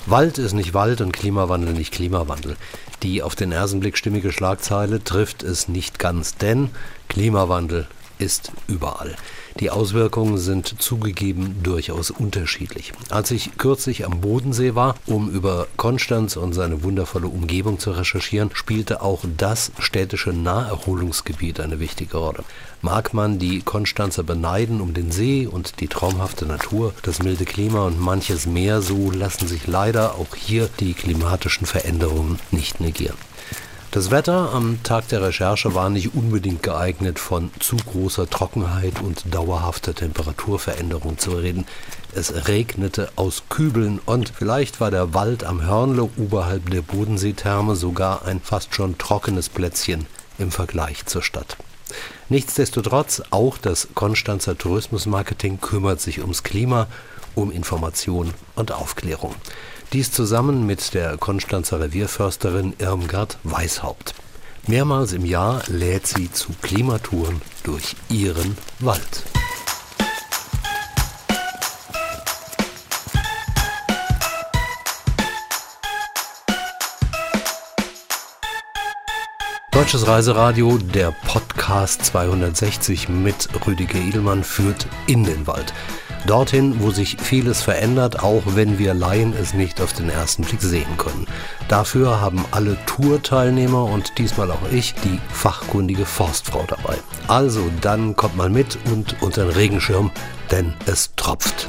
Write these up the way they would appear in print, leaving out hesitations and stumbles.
Wald ist nicht Wald und Klimawandel nicht Klimawandel. Die auf den ersten Blick stimmige Schlagzeile trifft es nicht ganz, denn Klimawandel ist überall. Die Auswirkungen sind zugegeben durchaus unterschiedlich. Als ich kürzlich am Bodensee war, um über Konstanz und seine wundervolle Umgebung zu recherchieren, spielte auch das städtische Naherholungsgebiet eine wichtige Rolle. Mag man die Konstanzer beneiden um den See und die traumhafte Natur, das milde Klima und manches mehr, so lassen sich leider auch hier die klimatischen Veränderungen nicht negieren. Das Wetter am Tag der Recherche war nicht unbedingt geeignet, von zu großer Trockenheit und dauerhafter Temperaturveränderung zu reden. Es regnete aus Kübeln und vielleicht war der Wald am Hörnle oberhalb der Bodenseetherme sogar ein fast schon trockenes Plätzchen im Vergleich zur Stadt. Nichtsdestotrotz, auch das Konstanzer Tourismusmarketing kümmert sich ums Klima, um Information und Aufklärung. Dies zusammen mit der Konstanzer Revierförsterin Irmgard Weishaupt. Mehrmals im Jahr lädt sie zu Klimatouren durch ihren Wald. Deutsches Reiseradio, der Podcast 260 mit Rüdiger Edelmann führt in den Wald. Dorthin, wo sich vieles verändert, auch wenn wir Laien es nicht auf den ersten Blick sehen können. Dafür haben alle Tourteilnehmer und diesmal auch ich die fachkundige Forstfrau dabei. Also, dann kommt mal mit und unter den Regenschirm, denn es tropft.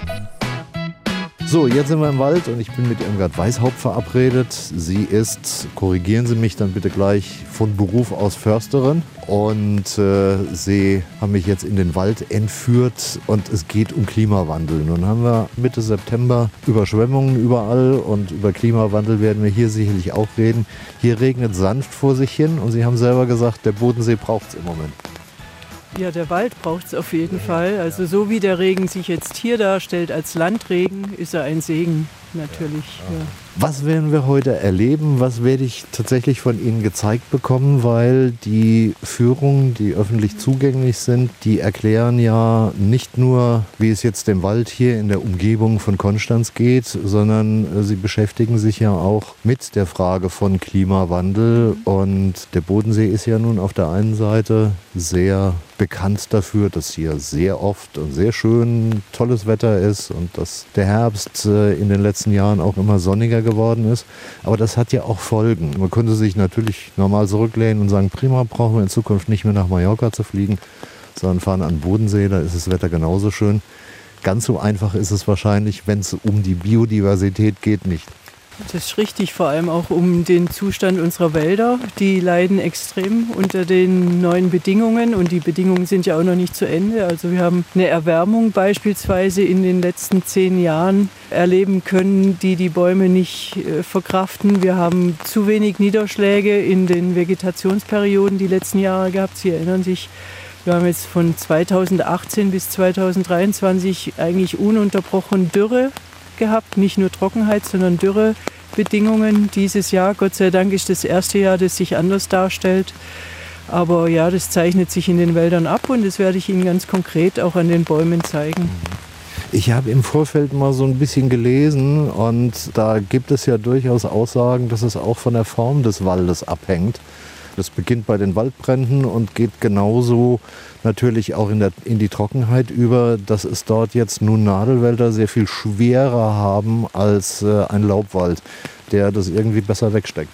So, jetzt sind wir im Wald und ich bin mit Irmgard Weishaupt verabredet. Sie ist, korrigieren Sie mich dann bitte gleich, von Beruf aus Försterin. Und Sie haben mich jetzt in den Wald entführt und es geht um Klimawandel. Nun haben wir Mitte September Überschwemmungen überall und über Klimawandel werden wir hier sicherlich auch reden. Hier regnet sanft vor sich hin und Sie haben selber gesagt, der Bodensee braucht es im Moment. Ja, der Wald braucht es auf jeden Fall. Also so wie der Regen sich jetzt hier darstellt als Landregen, ist er ein Segen natürlich. Ja. Was werden wir heute erleben? Was werde ich tatsächlich von Ihnen gezeigt bekommen? Weil die Führungen, die öffentlich zugänglich sind, die erklären ja nicht nur, wie es jetzt dem Wald hier in der Umgebung von Konstanz geht, sondern sie beschäftigen sich ja auch mit der Frage von Klimawandel. Und der Bodensee ist ja nun auf der einen Seite sehr bekannt dafür, dass hier sehr oft und sehr schön tolles Wetter ist und dass der Herbst in den letzten Jahren auch immer sonniger geworden ist. Aber das hat ja auch Folgen. Man könnte sich natürlich normal zurücklehnen und sagen, prima, brauchen wir in Zukunft nicht mehr nach Mallorca zu fliegen, sondern fahren an den Bodensee, da ist das Wetter genauso schön. Ganz so einfach ist es wahrscheinlich, wenn es um die Biodiversität geht, nicht. Das ist richtig, vor allem auch um den Zustand unserer Wälder. Die leiden extrem unter den neuen Bedingungen und die Bedingungen sind ja auch noch nicht zu Ende. Also wir haben eine Erwärmung beispielsweise in den letzten 10 Jahren erleben können, die die Bäume nicht verkraften. Wir haben zu wenig Niederschläge in den Vegetationsperioden die letzten Jahre gehabt. Sie erinnern sich, wir haben jetzt von 2018 bis 2023 eigentlich ununterbrochen Dürre gehabt, nicht nur Trockenheit, sondern Dürrebedingungen dieses Jahr. Gott sei Dank ist das erste Jahr, das sich anders darstellt. Aber ja, das zeichnet sich in den Wäldern ab und das werde ich Ihnen ganz konkret auch an den Bäumen zeigen. Ich habe im Vorfeld mal so ein bisschen gelesen und da gibt es ja durchaus Aussagen, dass es auch von der Form des Waldes abhängt. Das beginnt bei den Waldbränden und geht genauso natürlich auch in die Trockenheit über, dass es dort jetzt nun Nadelwälder sehr viel schwerer haben als ein Laubwald, der das irgendwie besser wegsteckt.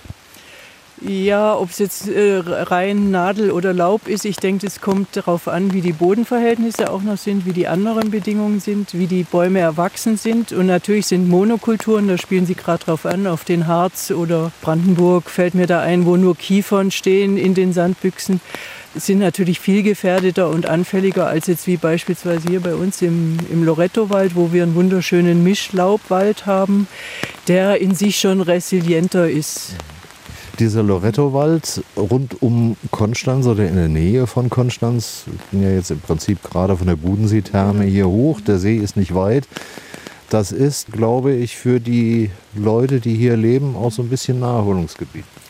Ja, ob es jetzt rein Nadel oder Laub ist, ich denke, es kommt darauf an, wie die Bodenverhältnisse auch noch sind, wie die anderen Bedingungen sind, wie die Bäume erwachsen sind. Und natürlich sind Monokulturen, da spielen Sie gerade drauf an, auf den Harz oder Brandenburg fällt mir da ein, wo nur Kiefern stehen in den Sandbüchsen, sind natürlich viel gefährdeter und anfälliger als jetzt wie beispielsweise hier bei uns im Lorettowald, wo wir einen wunderschönen Mischlaubwald haben, der in sich schon resilienter ist. Dieser Lorettowald rund um Konstanz oder in der Nähe von Konstanz, ich bin ja jetzt im Prinzip gerade von der Bodenseetherme hier hoch, der See ist nicht weit. Das ist, glaube ich, für die Leute, die hier leben, auch so ein bisschen Naherholungsgebiet.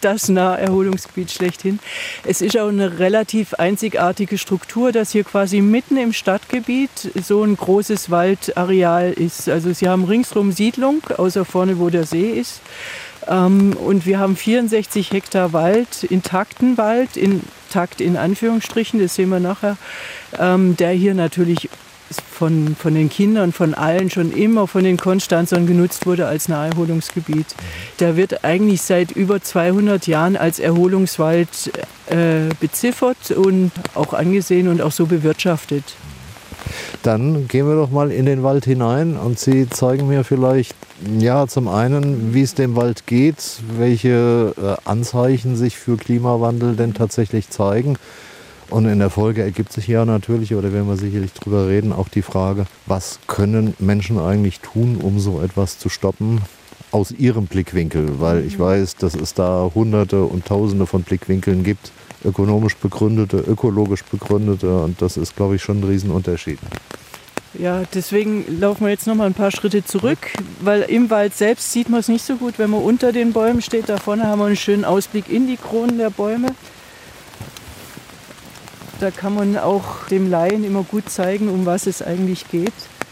das Naherholungsgebiet schlechthin. Es ist auch eine relativ einzigartige Struktur, dass hier quasi mitten im Stadtgebiet so ein großes Waldareal ist. Also Sie haben ringsrum Siedlung, außer vorne, wo der See ist. Und wir haben 64 Hektar Wald, intakten Wald, intakt in Anführungsstrichen, das sehen wir nachher, der hier natürlich von den Kindern, von allen schon immer von den Konstanzern genutzt wurde als Naherholungsgebiet. Der wird eigentlich seit über 200 Jahren als Erholungswald beziffert und auch angesehen und auch so bewirtschaftet. Dann gehen wir doch mal in den Wald hinein und Sie zeigen mir vielleicht, ja, zum einen, wie es dem Wald geht, welche Anzeichen sich für Klimawandel denn tatsächlich zeigen. Und in der Folge ergibt sich ja natürlich, oder werden wir sicherlich drüber reden, auch die Frage, was können Menschen eigentlich tun, um so etwas zu stoppen, aus ihrem Blickwinkel. Weil ich weiß, dass es da Hunderte und Tausende von Blickwinkeln gibt, ökonomisch begründete, ökologisch begründete, und das ist, glaube ich, schon ein Riesenunterschied. Ja, deswegen laufen wir jetzt noch mal ein paar Schritte zurück, weil im Wald selbst sieht man es nicht so gut, wenn man unter den Bäumen steht. Da vorne haben wir einen schönen Ausblick in die Kronen der Bäume. Da kann man auch dem Laien immer gut zeigen, um was es eigentlich geht.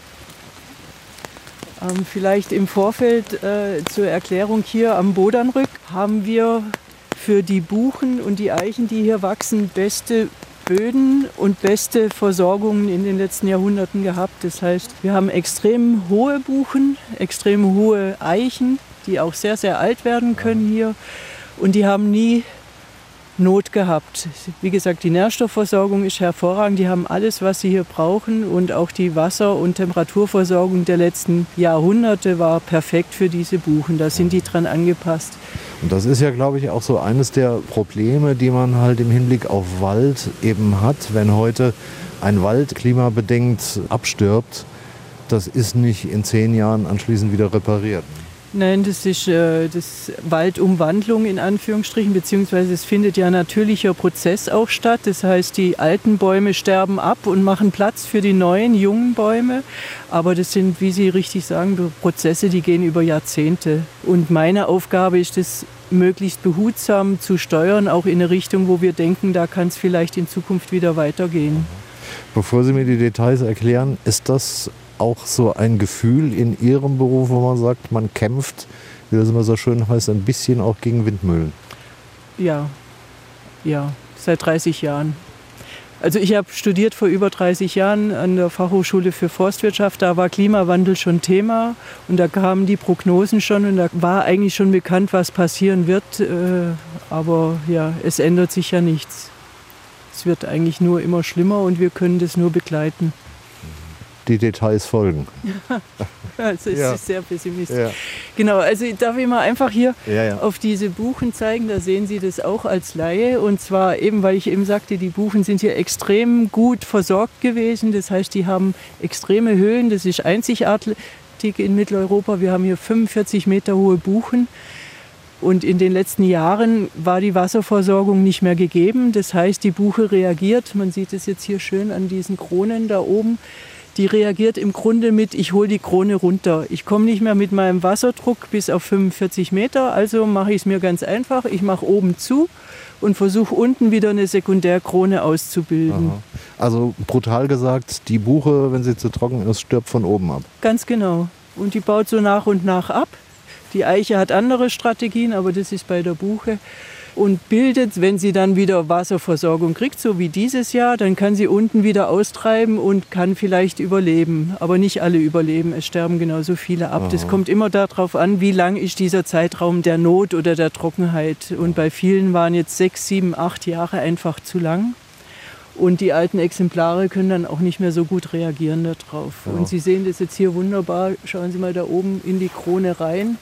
Vielleicht im Vorfeld zur Erklärung hier am Bodernrück haben wir für die Buchen und die Eichen, die hier wachsen, beste Böden und beste Versorgungen in den letzten Jahrhunderten gehabt. Das heißt, wir haben extrem hohe Buchen, extrem hohe Eichen, die auch sehr, sehr alt werden können hier. Und die haben nie Not gehabt. Wie gesagt, die Nährstoffversorgung ist hervorragend. Die haben alles, was sie hier brauchen. Und auch die Wasser- und Temperaturversorgung der letzten Jahrhunderte war perfekt für diese Buchen. Da sind die dran angepasst. Und das ist ja, glaube ich, auch so eines der Probleme, die man halt im Hinblick auf Wald eben hat. Wenn heute ein Wald klimabedingt abstirbt, das ist nicht in 10 Jahren anschließend wieder repariert. Nein, das ist das Waldumwandlung in Anführungsstrichen, beziehungsweise es findet ja ein natürlicher Prozess auch statt. Das heißt, die alten Bäume sterben ab und machen Platz für die neuen, jungen Bäume. Aber das sind, wie Sie richtig sagen, Prozesse, die gehen über Jahrzehnte. Und meine Aufgabe ist es, möglichst behutsam zu steuern, auch in eine Richtung, wo wir denken, da kann es vielleicht in Zukunft wieder weitergehen. Bevor Sie mir die Details erklären, ist das auch so ein Gefühl in Ihrem Beruf, wo man sagt, man kämpft, wie das immer so schön heißt, ein bisschen auch gegen Windmühlen? Ja, seit 30 Jahren. Also ich habe studiert vor über 30 Jahren an der Fachhochschule für Forstwirtschaft. Da war Klimawandel schon Thema und da kamen die Prognosen schon und da war eigentlich schon bekannt, was passieren wird. Aber ja, es ändert sich ja nichts. Es wird eigentlich nur immer schlimmer und wir können das nur begleiten. Die Details folgen. Also es ist sehr pessimistisch. Ja. Genau, also darf ich mal einfach hier auf diese Buchen zeigen, da sehen Sie das auch als Laie. Und zwar eben, weil ich eben sagte, die Buchen sind hier extrem gut versorgt gewesen. Das heißt, die haben extreme Höhen, das ist einzigartig in Mitteleuropa. Wir haben hier 45 Meter hohe Buchen. Und in den letzten Jahren war die Wasserversorgung nicht mehr gegeben. Das heißt, die Buche reagiert, man sieht es jetzt hier schön an diesen Kronen da oben, die reagiert im Grunde mit, ich hole die Krone runter. Ich komme nicht mehr mit meinem Wasserdruck bis auf 45 Meter, also mache ich es mir ganz einfach. Ich mache oben zu und versuche unten wieder eine Sekundärkrone auszubilden. Aha. Also brutal gesagt, die Buche, wenn sie zu trocken ist, stirbt von oben ab. Ganz genau. Und die baut so nach und nach ab. Die Eiche hat andere Strategien, aber das ist bei der Buche. Und bildet, wenn sie dann wieder Wasserversorgung kriegt, so wie dieses Jahr, dann kann sie unten wieder austreiben und kann vielleicht überleben. Aber nicht alle überleben, es sterben genauso viele ab. Das kommt immer darauf an, wie lang ist dieser Zeitraum der Not oder der Trockenheit. Und bei vielen waren jetzt 6, 7, 8 Jahre einfach zu lang. Und die alten Exemplare können dann auch nicht mehr so gut reagieren darauf. Ja. Und Sie sehen das jetzt hier wunderbar. Schauen Sie mal da oben in die Krone rein.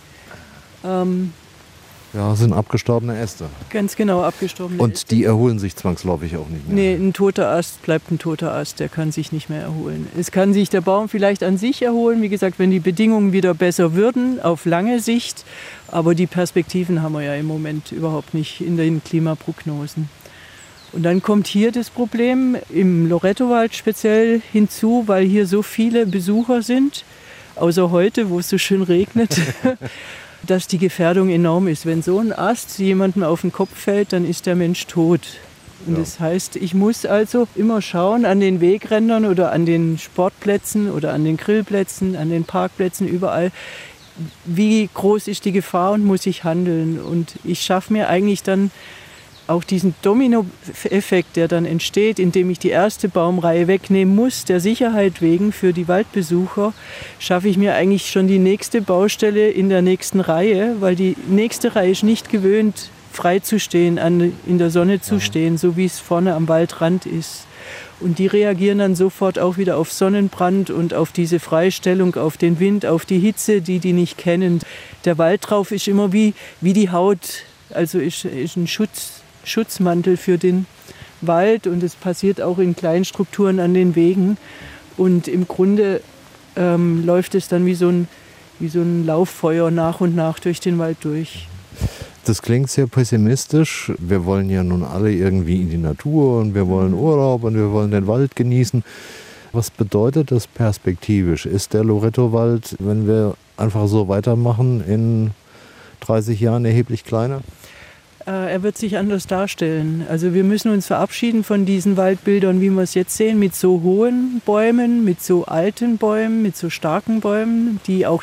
Ja, das sind abgestorbene Äste. Ganz genau, abgestorbene Äste. Und die erholen sich zwangsläufig auch nicht mehr? Nee, ein toter Ast bleibt ein toter Ast, der kann sich nicht mehr erholen. Es kann sich der Baum vielleicht an sich erholen, wie gesagt, wenn die Bedingungen wieder besser würden, auf lange Sicht. Aber die Perspektiven haben wir ja im Moment überhaupt nicht in den Klimaprognosen. Und dann kommt hier das Problem im Lorettowald speziell hinzu, weil hier so viele Besucher sind, außer heute, wo es so schön regnet. dass die Gefährdung enorm ist. Wenn so ein Ast jemandem auf den Kopf fällt, dann ist der Mensch tot. Und das heißt, ich muss also immer schauen an den Wegrändern oder an den Sportplätzen oder an den Grillplätzen, an den Parkplätzen, überall, wie groß ist die Gefahr und muss ich handeln. Und ich schaffe mir eigentlich dann auch diesen Domino-Effekt, der dann entsteht, indem ich die erste Baumreihe wegnehmen muss, der Sicherheit wegen für die Waldbesucher, schaffe ich mir eigentlich schon die nächste Baustelle in der nächsten Reihe, weil die nächste Reihe ist nicht gewöhnt, frei zu stehen, in der Sonne zu stehen, so wie es vorne am Waldrand ist. Und die reagieren dann sofort auch wieder auf Sonnenbrand und auf diese Freistellung, auf den Wind, auf die Hitze, die nicht kennen. Der Wald drauf ist immer wie die Haut, also ist ein Schutzmantel für den Wald, und es passiert auch in kleinen Strukturen an den Wegen. Und im Grunde läuft es dann wie so ein Lauffeuer nach und nach durch den Wald durch. Das klingt sehr pessimistisch. Wir wollen ja nun alle irgendwie in die Natur und wir wollen Urlaub und wir wollen den Wald genießen. Was bedeutet das perspektivisch? Ist der Loretto-Wald, wenn wir einfach so weitermachen, in 30 Jahren erheblich kleiner? Er wird sich anders darstellen. Also wir müssen uns verabschieden von diesen Waldbildern, wie wir es jetzt sehen, mit so hohen Bäumen, mit so alten Bäumen, mit so starken Bäumen, die auch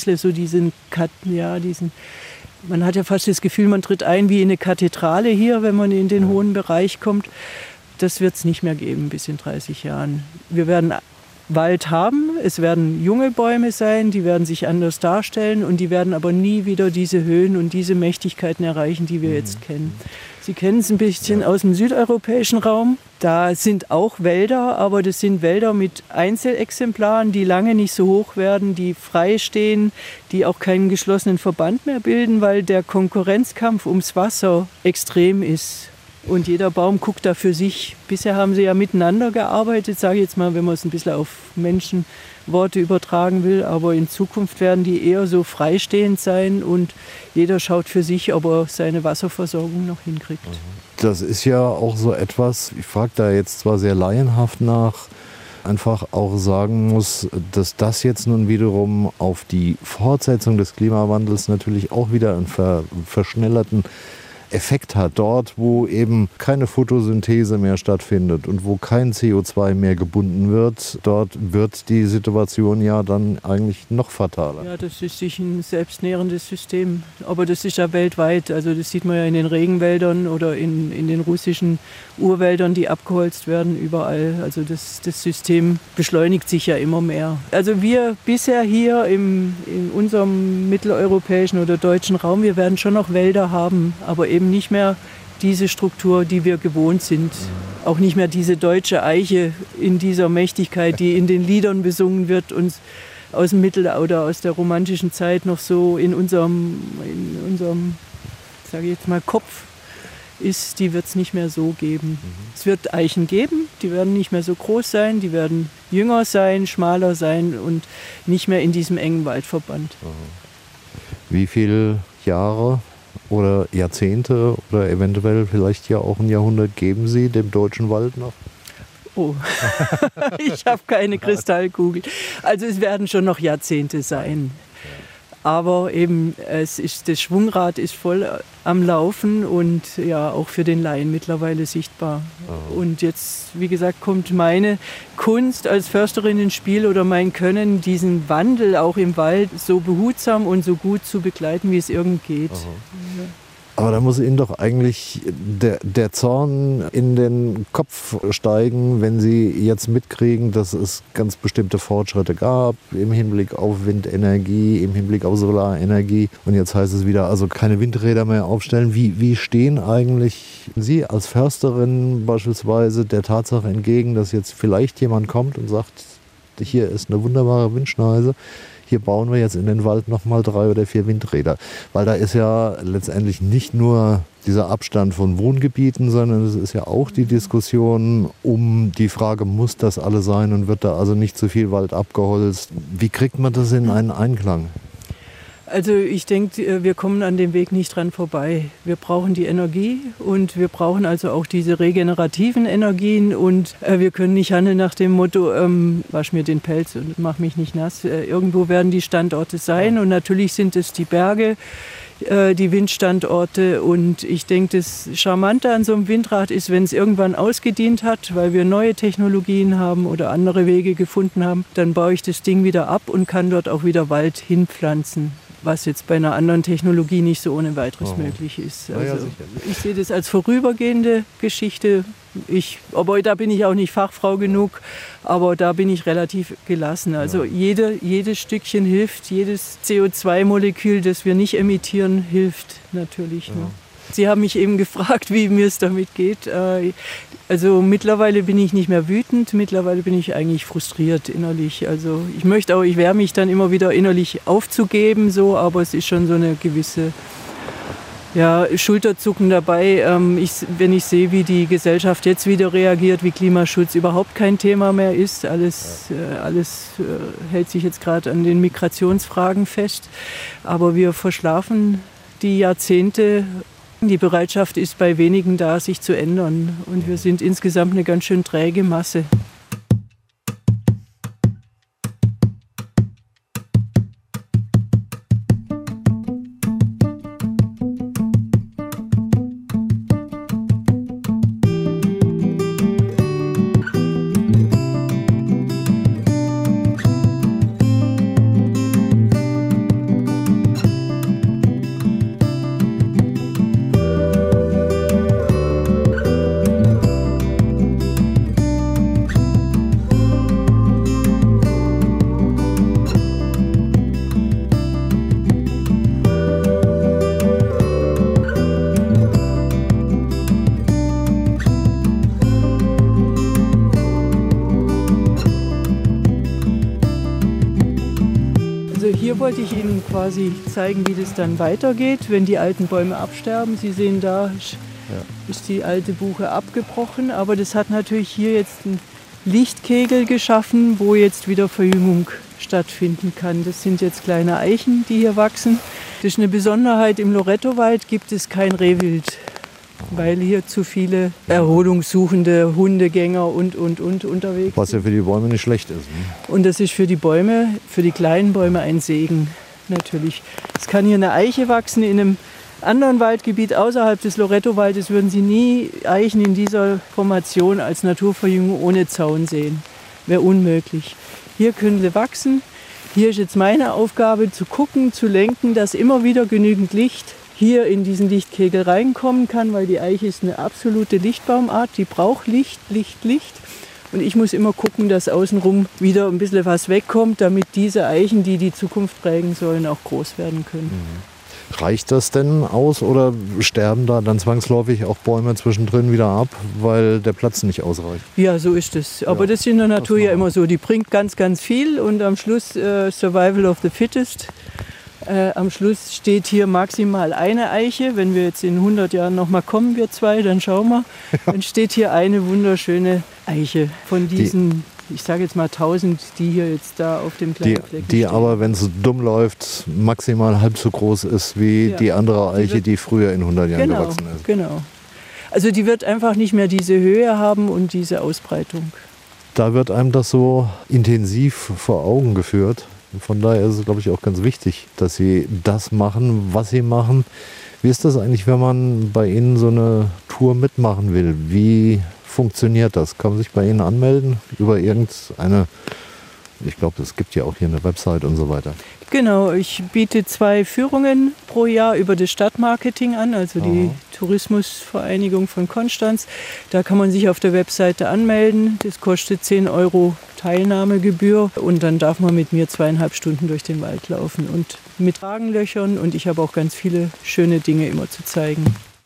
man hat ja fast das Gefühl, man tritt ein wie in eine Kathedrale hier, wenn man in den hohen Bereich kommt. Das wird es nicht mehr geben bis in 30 Jahren. Wir werden Wald haben, es werden junge Bäume sein, die werden sich anders darstellen und die werden aber nie wieder diese Höhen und diese Mächtigkeiten erreichen, die wir jetzt kennen. Sie kennen es ein bisschen aus dem südeuropäischen Raum. Da sind auch Wälder, aber das sind Wälder mit Einzelexemplaren, die lange nicht so hoch werden, die frei stehen, die auch keinen geschlossenen Verband mehr bilden, weil der Konkurrenzkampf ums Wasser extrem ist. Und jeder Baum guckt da für sich. Bisher haben sie ja miteinander gearbeitet, sage ich jetzt mal, wenn man es ein bisschen auf Menschenworte übertragen will. Aber in Zukunft werden die eher so freistehend sein und jeder schaut für sich, ob er seine Wasserversorgung noch hinkriegt. Das ist ja auch so etwas, ich frage da jetzt zwar sehr laienhaft nach, einfach auch sagen muss, dass das jetzt nun wiederum auf die Fortsetzung des Klimawandels natürlich auch wieder einen verschnellerten Effekt hat. Dort, wo eben keine Photosynthese mehr stattfindet und wo kein CO2 mehr gebunden wird, dort wird die Situation ja dann eigentlich noch fataler. Ja, das ist sich ein selbstnährendes System. Aber das ist ja weltweit. Also das sieht man ja in den Regenwäldern oder in den russischen Urwäldern, die abgeholzt werden, überall. Also das System beschleunigt sich ja immer mehr. Also wir bisher hier in unserem mitteleuropäischen oder deutschen Raum, wir werden schon noch Wälder haben, aber eben nicht mehr diese Struktur, die wir gewohnt sind. Auch nicht mehr diese deutsche Eiche in dieser Mächtigkeit, die in den Liedern besungen wird und aus dem Mittel- oder aus der romantischen Zeit noch so in unserem sage ich jetzt mal, Kopf ist, die wird es nicht mehr so geben. Es wird Eichen geben, die werden nicht mehr so groß sein, die werden jünger sein, schmaler sein und nicht mehr in diesem engen Waldverband. Wie viele Jahre oder Jahrzehnte oder eventuell vielleicht ja auch ein Jahrhundert geben Sie dem deutschen Wald noch? Oh, ich habe keine Kristallkugel. Also es werden schon noch Jahrzehnte sein. Aber eben, das Schwungrad ist voll am Laufen und ja, auch für den Laien mittlerweile sichtbar. Und jetzt, wie gesagt, kommt meine Kunst als Försterin ins Spiel oder mein Können, diesen Wandel auch im Wald so behutsam und so gut zu begleiten, wie es irgend geht. Ja. Aber da muss Ihnen doch eigentlich der Zorn in den Kopf steigen, wenn Sie jetzt mitkriegen, dass es ganz bestimmte Fortschritte gab im Hinblick auf Windenergie, im Hinblick auf Solarenergie. Und jetzt heißt es wieder, also keine Windräder mehr aufstellen. Wie stehen eigentlich Sie als Försterin beispielsweise der Tatsache entgegen, dass jetzt vielleicht jemand kommt und sagt, hier ist eine wunderbare Windschneise, hier bauen wir jetzt in den Wald nochmal 3 oder 4 Windräder. Weil da ist ja letztendlich nicht nur dieser Abstand von Wohngebieten, sondern es ist ja auch die Diskussion um die Frage, muss das alles sein und wird da also nicht zu viel Wald abgeholzt? Wie kriegt man das in einen Einklang? Also ich denke, wir kommen an dem Weg nicht dran vorbei. Wir brauchen die Energie und wir brauchen also auch diese regenerativen Energien und wir können nicht handeln nach dem Motto, wasch mir den Pelz und mach mich nicht nass. Irgendwo werden die Standorte sein und natürlich sind es die Berge, die Windstandorte und ich denke, das Charmante an so einem Windrad ist, wenn es irgendwann ausgedient hat, weil wir neue Technologien haben oder andere Wege gefunden haben, dann baue ich das Ding wieder ab und kann dort auch wieder Wald hinpflanzen, was jetzt bei einer anderen Technologie nicht so ohne weiteres möglich ist. Also ich sehe das als vorübergehende Geschichte. Aber da bin ich auch nicht Fachfrau genug, aber da bin ich relativ gelassen. Also jedes Stückchen hilft, jedes CO2-Molekül, das wir nicht emittieren, hilft natürlich. Ja. Ne? Sie haben mich eben gefragt, wie mir es damit geht. Also mittlerweile bin ich nicht mehr wütend, mittlerweile bin ich eigentlich frustriert innerlich. Also ich wehre mich dann immer wieder innerlich aufzugeben, so, aber es ist schon so eine gewisse Schulterzucken dabei. Wenn ich sehe, wie die Gesellschaft jetzt wieder reagiert, wie Klimaschutz überhaupt kein Thema mehr ist. Alles hält sich jetzt gerade an den Migrationsfragen fest. Aber wir verschlafen die Jahrzehnte. Die Bereitschaft ist bei wenigen da, sich zu ändern. Und wir sind insgesamt eine ganz schön träge Masse. Hier wollte ich Ihnen quasi zeigen, wie das dann weitergeht, wenn die alten Bäume absterben. Sie sehen, da ist die alte Buche abgebrochen, aber das hat natürlich hier jetzt einen Lichtkegel geschaffen, wo jetzt wieder Verjüngung stattfinden kann. Das sind jetzt kleine Eichen, die hier wachsen. Das ist eine Besonderheit, im Lorettowald gibt es kein Rehwild, weil hier zu viele erholungssuchende Hundegänger und unterwegs sind. Was ja für die Bäume nicht schlecht ist. Ne? Und das ist für die Bäume, für die kleinen Bäume ein Segen natürlich. Es kann hier eine Eiche wachsen in einem anderen Waldgebiet außerhalb des Lorettowaldes würden Sie nie Eichen in dieser Formation als Naturverjüngung ohne Zaun sehen. Wäre unmöglich. Hier können sie wachsen. Hier ist jetzt meine Aufgabe zu gucken, zu lenken, dass immer wieder genügend Licht hier in diesen Lichtkegel reinkommen kann, weil die Eiche ist eine absolute Lichtbaumart, die braucht Licht. Und ich muss immer gucken, dass außenrum wieder ein bisschen was wegkommt, damit diese Eichen, die die Zukunft prägen sollen, auch groß werden können. Reicht das denn aus oder sterben da dann zwangsläufig auch Bäume zwischendrin wieder ab, weil der Platz nicht ausreicht? Ja, so ist es. Aber das ist in der Natur ja immer so. Die bringt ganz, ganz viel und am Schluss Survival of the Fittest. Am Schluss steht hier maximal eine Eiche. Wenn wir jetzt in 100 Jahren noch mal kommen, wir zwei, dann schauen wir. Dann steht hier eine wunderschöne Eiche von diesen, ich sage jetzt mal 1000, die hier jetzt da auf dem kleinen Fleck stehen. Die aber, wenn es dumm läuft, maximal halb so groß ist wie die andere Eiche, die früher in 100 Jahren gewachsen ist. Genau. Also die wird einfach nicht mehr diese Höhe haben und diese Ausbreitung. Da wird einem das so intensiv vor Augen geführt. Von daher ist es, glaube ich, auch ganz wichtig, dass Sie das machen, was Sie machen. Wie ist das eigentlich, wenn man bei Ihnen so eine Tour mitmachen will? Wie funktioniert das? Kann man sich bei Ihnen anmelden über irgendeine, ich glaube, es gibt ja auch hier eine Website und so weiter. Genau, ich biete 2 Führungen pro Jahr über das Stadtmarketing an, also die Tourismusvereinigung von Konstanz. Da kann man sich auf der Webseite anmelden. Das kostet 10 € Teilnahmegebühr und dann darf man mit mir 2,5 Stunden durch den Wald laufen und mit Wagenlöchern und ich habe auch ganz viele schöne Dinge immer zu zeigen.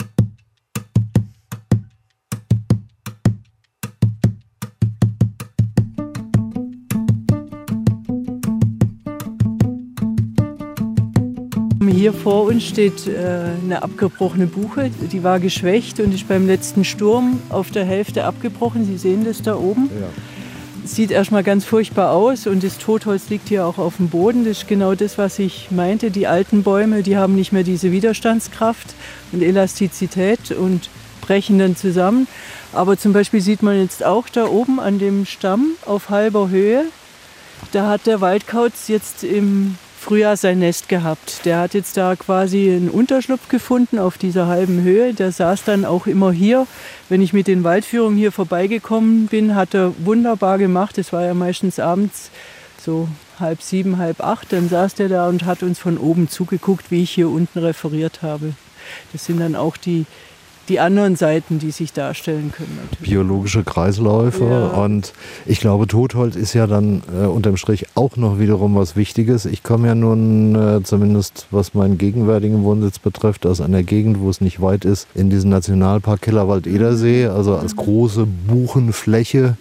Hier vor uns steht eine abgebrochene Buche, die war geschwächt und ist beim letzten Sturm auf der Hälfte abgebrochen. Sie sehen das da oben. Ja. sieht erstmal ganz furchtbar aus und das Totholz liegt hier auch auf dem Boden. Das ist genau das, was ich meinte. Die alten Bäume, die haben nicht mehr diese Widerstandskraft und Elastizität und brechen dann zusammen. Aber zum Beispiel sieht man jetzt auch da oben an dem Stamm auf halber Höhe, da hat der Waldkauz jetzt im Frühjahr sein Nest gehabt. Der hat jetzt da quasi einen Unterschlupf gefunden auf dieser halben Höhe. Der saß dann auch immer hier. Wenn ich mit den Waldführungen hier vorbeigekommen bin, hat er wunderbar gemacht. Es war ja meistens abends so 6:30, 7:30. Dann saß der da und hat uns von oben zugeguckt, wie ich hier unten referiert habe. Das sind dann auch die anderen Seiten, die sich darstellen können. Natürlich. Biologische Kreisläufe. Ja. Und ich glaube, Totholz ist ja dann unterm Strich auch noch wiederum was Wichtiges. Ich komme ja nun, zumindest was meinen gegenwärtigen Wohnsitz betrifft, aus einer Gegend, wo es nicht weit ist, in diesen Nationalpark Kellerwald-Edersee, also als große Buchenfläche,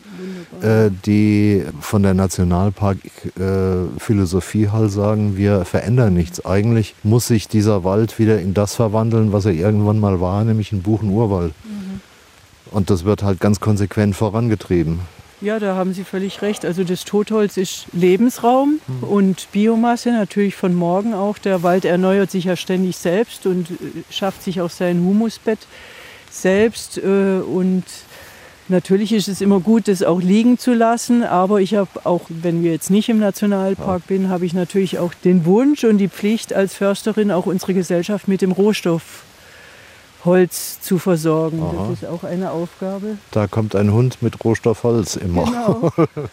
die von der Nationalpark-Philosophie halt sagen, wir verändern nichts. Eigentlich muss sich dieser Wald wieder in das verwandeln, was er irgendwann mal war, nämlich ein Buchenurwald. Und das wird halt ganz konsequent vorangetrieben. Ja, da haben Sie völlig recht. Also das Totholz ist Lebensraum und Biomasse natürlich von morgen auch. Der Wald erneuert sich ja ständig selbst und schafft sich auch sein Humusbett selbst. Und natürlich ist es immer gut, das auch liegen zu lassen. Aber ich habe auch, wenn wir jetzt nicht im Nationalpark bin, habe ich natürlich auch den Wunsch und die Pflicht als Försterin, auch unsere Gesellschaft mit dem Rohstoff Holz zu versorgen. Aha. Das ist auch eine Aufgabe. Da kommt ein Hund mit Rohstoffholz immer. Genau.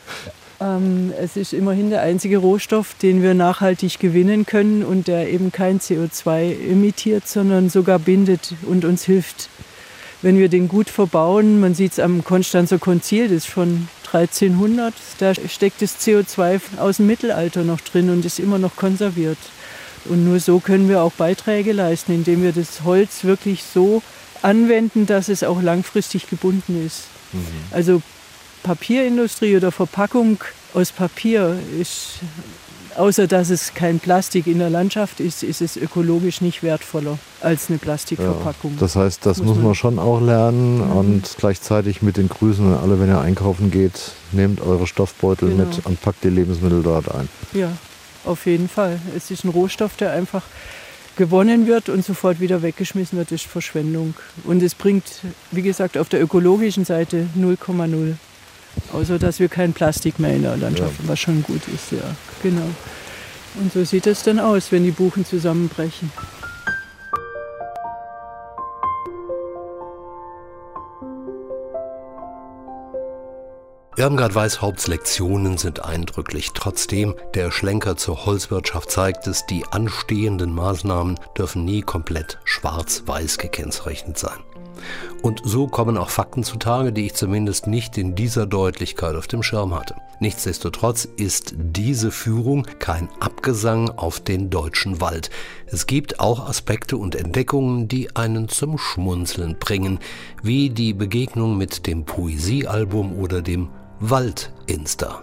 Es ist immerhin der einzige Rohstoff, den wir nachhaltig gewinnen können und der eben kein CO2 emittiert, sondern sogar bindet und uns hilft, wenn wir den gut verbauen. Man sieht es am Konstanzer Konzil, das ist von 1300. Da steckt das CO2 aus dem Mittelalter noch drin und ist immer noch konserviert. Und nur so können wir auch Beiträge leisten, indem wir das Holz wirklich so anwenden, dass es auch langfristig gebunden ist. Also Papierindustrie oder Verpackung aus Papier ist, außer dass es kein Plastik in der Landschaft ist, ist es ökologisch nicht wertvoller als eine Plastikverpackung. Ja, das heißt, das muss man schon auch lernen und gleichzeitig mit den Grüßen an alle, wenn ihr einkaufen geht, nehmt eure Stoffbeutel Genau. mit und packt die Lebensmittel dort ein. Ja, auf jeden Fall. Es ist ein Rohstoff, der einfach gewonnen wird und sofort wieder weggeschmissen wird, ist Verschwendung. Und es bringt, wie gesagt, auf der ökologischen Seite 0,0. Außer, dass wir kein Plastik mehr in der Landschaft haben, was schon gut ist, ja. Genau. Und so sieht es dann aus, wenn die Buchen zusammenbrechen. Irmgard Weishaupts Lektionen sind eindrücklich. Trotzdem, der Schlenker zur Holzwirtschaft zeigt es, die anstehenden Maßnahmen dürfen nie komplett schwarz-weiß gekennzeichnet sein. Und so kommen auch Fakten zutage, die ich zumindest nicht in dieser Deutlichkeit auf dem Schirm hatte. Nichtsdestotrotz ist diese Führung kein Abgesang auf den deutschen Wald. Es gibt auch Aspekte und Entdeckungen, die einen zum Schmunzeln bringen, wie die Begegnung mit dem Poesiealbum oder dem Wald-Insta.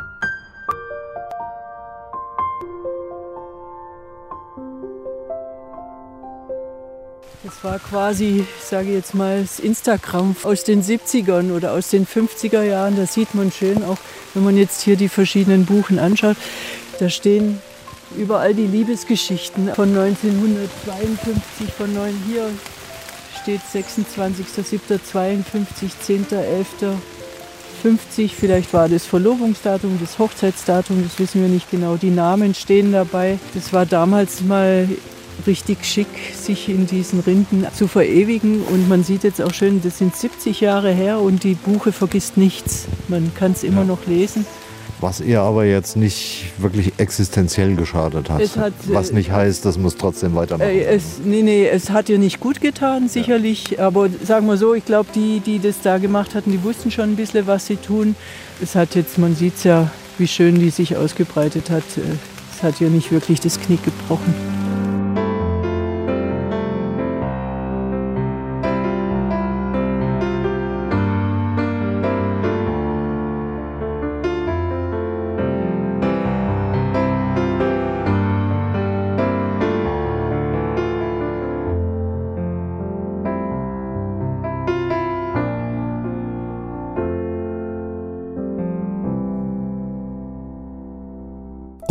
Das war quasi, ich sage jetzt mal, das Instagram aus den 70ern oder aus den 50er Jahren. Da sieht man schön auch, wenn man jetzt hier die verschiedenen Buchen anschaut, da stehen überall die Liebesgeschichten von 1952, hier steht 26.07.52, 10.11.50, vielleicht war das Verlobungsdatum, das Hochzeitsdatum, das wissen wir nicht genau. Die Namen stehen dabei. Das war damals mal richtig schick, sich in diesen Rinden zu verewigen. Und man sieht jetzt auch schön, das sind 70 Jahre her und die Buche vergisst nichts. Man kann es immer noch lesen. Was ihr aber jetzt nicht wirklich existenziell geschadet hat. Was nicht heißt, das muss trotzdem weitermachen. Es hat ihr nicht gut getan, sicherlich. Ja. Aber sagen wir so, ich glaube, die das da gemacht hatten, die wussten schon ein bisschen, was sie tun. Es hat jetzt, man sieht es ja, wie schön die sich ausgebreitet hat. Es hat ihr nicht wirklich das Knick gebrochen.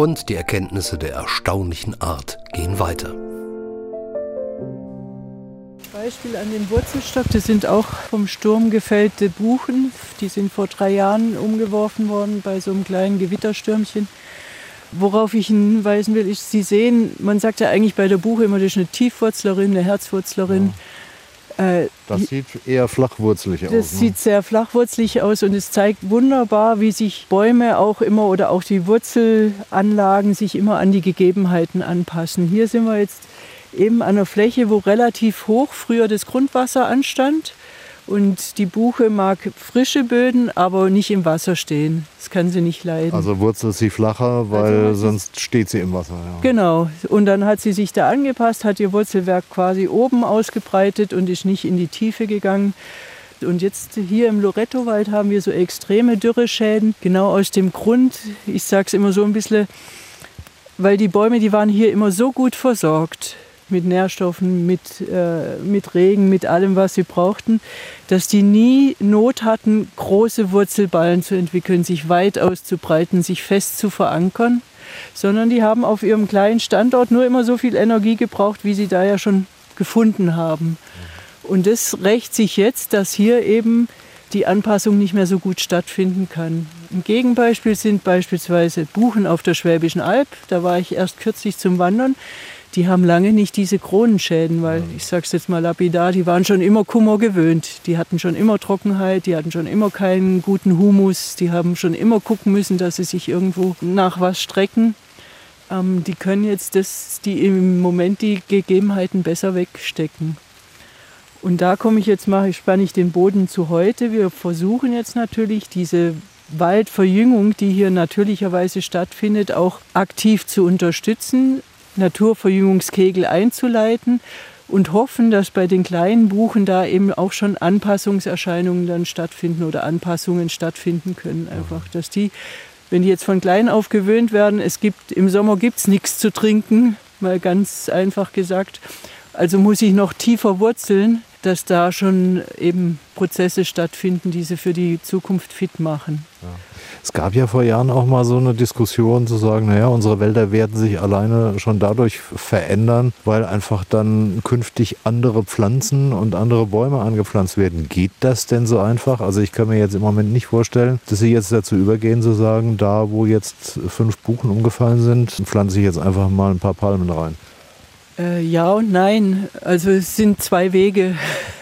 Und die Erkenntnisse der erstaunlichen Art gehen weiter. Beispiel an dem Wurzelstock, das sind auch vom Sturm gefällte Buchen. Die sind vor 3 Jahren umgeworfen worden bei so einem kleinen Gewitterstürmchen. Worauf ich hinweisen will, ist, Sie sehen, man sagt ja eigentlich bei der Buche immer, das ist eine Tiefwurzlerin, eine Herzwurzlerin. Das sieht eher flachwurzelig aus. Das sieht sehr flachwurzelig aus und es zeigt wunderbar, wie sich Bäume auch immer oder auch die Wurzelanlagen sich immer an die Gegebenheiten anpassen. Hier sind wir jetzt eben an einer Fläche, wo relativ hoch früher das Grundwasser anstand. Und die Buche mag frische Böden, aber nicht im Wasser stehen. Das kann sie nicht leiden. Also wurzelt sie flacher, weil sonst steht sie im Wasser. Ja. Genau. Und dann hat sie sich da angepasst, hat ihr Wurzelwerk quasi oben ausgebreitet und ist nicht in die Tiefe gegangen. Und jetzt hier im Lorettowald haben wir so extreme Dürreschäden. Genau aus dem Grund, ich sage es immer so ein bisschen, weil die Bäume, die waren hier immer so gut versorgt. Mit Nährstoffen, mit Regen, mit allem, was sie brauchten, dass die nie Not hatten, große Wurzelballen zu entwickeln, sich weit auszubreiten, sich fest zu verankern, sondern die haben auf ihrem kleinen Standort nur immer so viel Energie gebraucht, wie sie da ja schon gefunden haben. Und das rächt sich jetzt, dass hier eben die Anpassung nicht mehr so gut stattfinden kann. Ein Gegenbeispiel sind beispielsweise Buchen auf der Schwäbischen Alb. Da war ich erst kürzlich zum Wandern. Die haben lange nicht diese Kronenschäden, weil, ich sage es jetzt mal lapidar, die waren schon immer Kummer gewöhnt. Die hatten schon immer Trockenheit, die hatten schon immer keinen guten Humus, die haben schon immer gucken müssen, dass sie sich irgendwo nach was strecken. Die können jetzt die im Moment die Gegebenheiten besser wegstecken. Und da spanne ich den Boden zu heute. Wir versuchen jetzt natürlich diese Waldverjüngung, die hier natürlicherweise stattfindet, auch aktiv zu unterstützen, Naturverjüngungskegel einzuleiten und hoffen, dass bei den kleinen Buchen da eben auch schon Anpassungserscheinungen dann stattfinden oder Anpassungen stattfinden können. Einfach, dass die, wenn die jetzt von klein auf gewöhnt werden, im Sommer gibt's nichts zu trinken, mal ganz einfach gesagt. Also muss ich noch tiefer wurzeln, dass da schon eben Prozesse stattfinden, die sie für die Zukunft fit machen. Ja. Es gab ja vor Jahren auch mal so eine Diskussion zu sagen, naja, unsere Wälder werden sich alleine schon dadurch verändern, weil einfach dann künftig andere Pflanzen und andere Bäume angepflanzt werden. Geht das denn so einfach? Also ich kann mir jetzt im Moment nicht vorstellen, dass Sie jetzt dazu übergehen zu sagen, da wo jetzt 5 Buchen umgefallen sind, pflanze ich jetzt einfach mal ein paar Palmen rein. Ja und nein. Also es sind 2 Wege.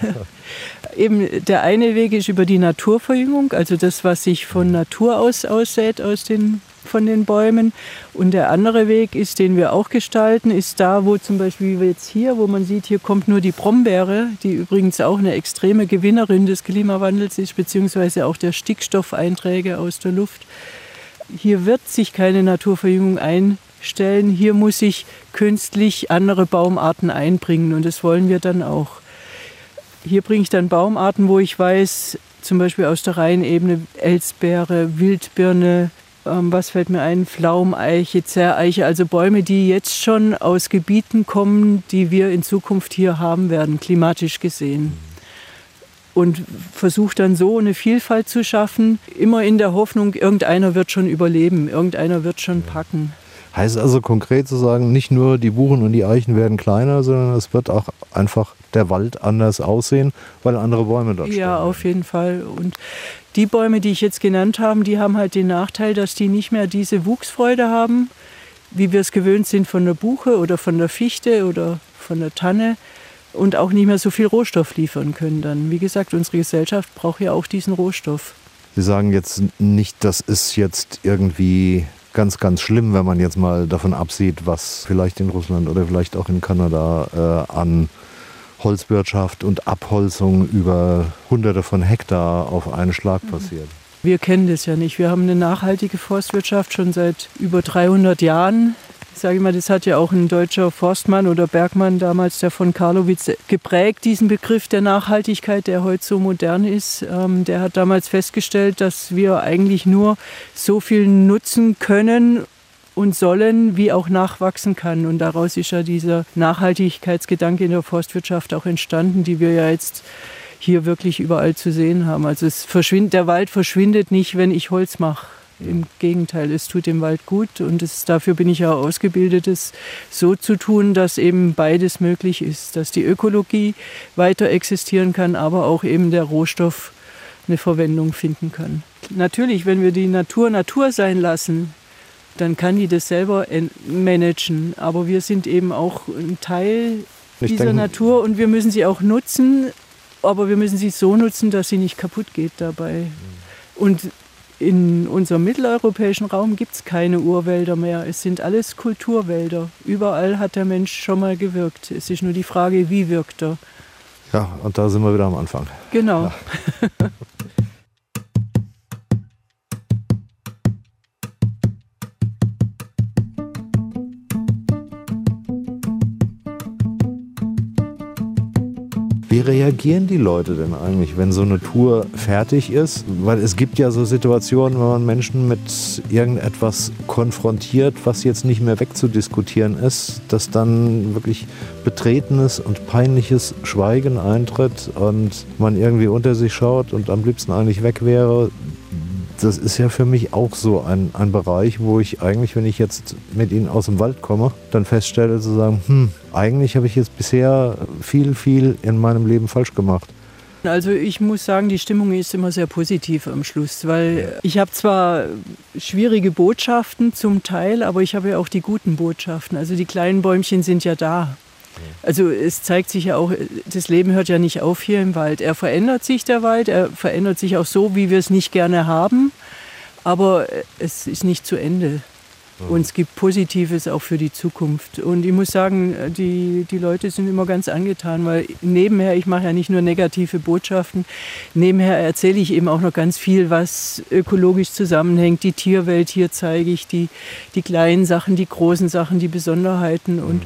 Eben der eine Weg ist über die Naturverjüngung, also das, was sich von Natur aus aussät von den Bäumen. Und der andere Weg ist, den wir auch gestalten, ist da, wo zum Beispiel wie jetzt hier, wo man sieht, hier kommt nur die Brombeere, die übrigens auch eine extreme Gewinnerin des Klimawandels ist, beziehungsweise auch der Stickstoffeinträge aus der Luft. Hier wird sich keine Naturverjüngung einstellen, hier muss ich künstlich andere Baumarten einbringen und das wollen wir dann auch. Hier bringe ich dann Baumarten, wo ich weiß, zum Beispiel aus der Rheinebene, Elsbeere, Wildbirne, was fällt mir ein, Pflaumeiche, Zerreiche, also Bäume, die jetzt schon aus Gebieten kommen, die wir in Zukunft hier haben werden, klimatisch gesehen. Und versuche dann so eine Vielfalt zu schaffen, immer in der Hoffnung, irgendeiner wird schon überleben, irgendeiner wird schon packen. Heißt also konkret zu sagen, nicht nur die Buchen und die Eichen werden kleiner, sondern es wird auch einfach der Wald anders aussehen, weil andere Bäume dort stehen. Ja, auf jeden Fall. Und die Bäume, die ich jetzt genannt habe, die haben halt den Nachteil, dass die nicht mehr diese Wuchsfreude haben, wie wir es gewöhnt sind von der Buche oder von der Fichte oder von der Tanne und auch nicht mehr so viel Rohstoff liefern können dann. Wie gesagt, unsere Gesellschaft braucht ja auch diesen Rohstoff. Sie sagen jetzt nicht, das ist jetzt irgendwie ganz, ganz schlimm, wenn man jetzt mal davon absieht, was vielleicht in Russland oder vielleicht auch in Kanada an Holzwirtschaft und Abholzung über Hunderte von Hektar auf einen Schlag passiert. Wir kennen das ja nicht. Wir haben eine nachhaltige Forstwirtschaft schon seit über 300 Jahren. Sage ich mal, das hat ja auch ein deutscher Forstmann oder Bergmann damals, der von Karlowitz, geprägt, diesen Begriff der Nachhaltigkeit, der heute so modern ist. Der hat damals festgestellt, dass wir eigentlich nur so viel nutzen können und sollen, wie auch nachwachsen kann. Und daraus ist ja dieser Nachhaltigkeitsgedanke in der Forstwirtschaft auch entstanden, die wir ja jetzt hier wirklich überall zu sehen haben. Also der Wald verschwindet nicht, wenn ich Holz mache. Im Gegenteil, es tut dem Wald gut und dafür bin ich ja ausgebildet, es so zu tun, dass eben beides möglich ist, dass die Ökologie weiter existieren kann, aber auch eben der Rohstoff eine Verwendung finden kann. Natürlich, wenn wir die Natur Natur sein lassen, dann kann die das selber managen. Aber wir sind eben auch ein Teil dieser Natur und wir müssen sie auch nutzen, aber wir müssen sie so nutzen, dass sie nicht kaputt geht dabei. Und in unserem mitteleuropäischen Raum gibt es keine Urwälder mehr. Es sind alles Kulturwälder. Überall hat der Mensch schon mal gewirkt. Es ist nur die Frage, wie wirkt er. Ja, und da sind wir wieder am Anfang. Genau. Ja. Wie reagieren die Leute denn eigentlich, wenn so eine Tour fertig ist? Weil es gibt ja so Situationen, wenn man Menschen mit irgendetwas konfrontiert, was jetzt nicht mehr wegzudiskutieren ist, dass dann wirklich betretenes und peinliches Schweigen eintritt und man irgendwie unter sich schaut und am liebsten eigentlich weg wäre. Das ist ja für mich auch so ein Bereich, wo ich eigentlich, wenn ich jetzt mit Ihnen aus dem Wald komme, dann feststelle zu sagen, eigentlich habe ich jetzt bisher viel in meinem Leben falsch gemacht. Also ich muss sagen, die Stimmung ist immer sehr positiv am Schluss, weil ich habe zwar schwierige Botschaften zum Teil, aber ich habe ja auch die guten Botschaften. Also die kleinen Bäumchen sind ja da. Also es zeigt sich ja auch, das Leben hört ja nicht auf hier im Wald. Er verändert sich, der Wald, er verändert sich auch so, wie wir es nicht gerne haben, aber es ist nicht zu Ende. Und es gibt Positives auch für die Zukunft. Und ich muss sagen, die Leute sind immer ganz angetan, weil nebenher, ich mache ja nicht nur negative Botschaften, nebenher erzähle ich eben auch noch ganz viel, was ökologisch zusammenhängt. Die Tierwelt, hier zeige ich die kleinen Sachen, die großen Sachen, die Besonderheiten. Und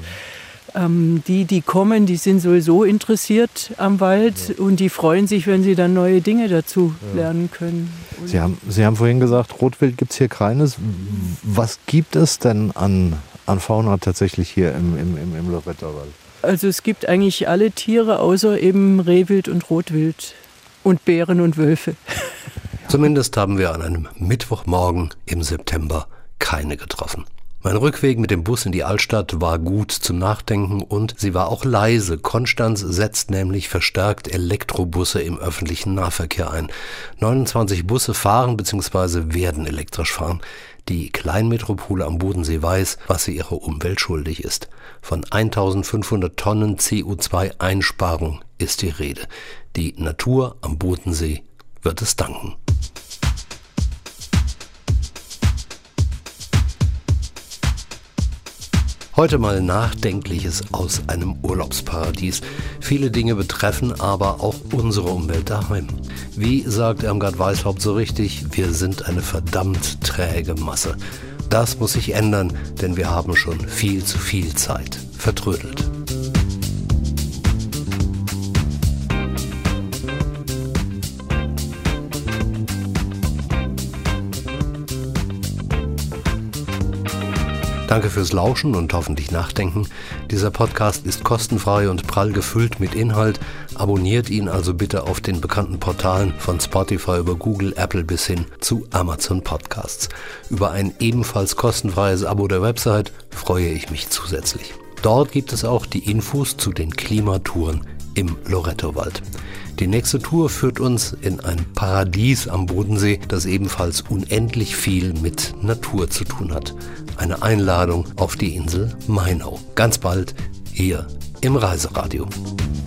die kommen, die sind sowieso interessiert am Wald und die freuen sich, wenn sie dann neue Dinge dazu lernen können. Sie haben vorhin gesagt, Rotwild gibt es hier keines. Was gibt es denn an Fauna tatsächlich hier im Loretto-Wald? Also es gibt eigentlich alle Tiere, außer eben Rehwild und Rotwild und Bären und Wölfe. Zumindest haben wir an einem Mittwochmorgen im September keine getroffen. Mein Rückweg mit dem Bus in die Altstadt war gut zum Nachdenken und sie war auch leise. Konstanz setzt nämlich verstärkt Elektrobusse im öffentlichen Nahverkehr ein. 29 Busse fahren bzw. werden elektrisch fahren. Die Kleinmetropole am Bodensee weiß, was sie ihrer Umwelt schuldig ist. Von 1500 Tonnen CO2-Einsparung ist die Rede. Die Natur am Bodensee wird es danken. Heute mal Nachdenkliches aus einem Urlaubsparadies. Viele Dinge betreffen aber auch unsere Umwelt daheim. Wie sagt Irmgard Weishaupt so richtig, wir sind eine verdammt träge Masse. Das muss sich ändern, denn wir haben schon viel zu viel Zeit vertrödelt. Danke fürs Lauschen und hoffentlich Nachdenken. Dieser Podcast ist kostenfrei und prall gefüllt mit Inhalt. Abonniert ihn also bitte auf den bekannten Portalen von Spotify über Google, Apple bis hin zu Amazon Podcasts. Über ein ebenfalls kostenfreies Abo der Website freue ich mich zusätzlich. Dort gibt es auch die Infos zu den Klimatouren im Loretto-Wald. Die nächste Tour führt uns in ein Paradies am Bodensee, das ebenfalls unendlich viel mit Natur zu tun hat. Eine Einladung auf die Insel Mainau. Ganz bald hier im Reiseradio.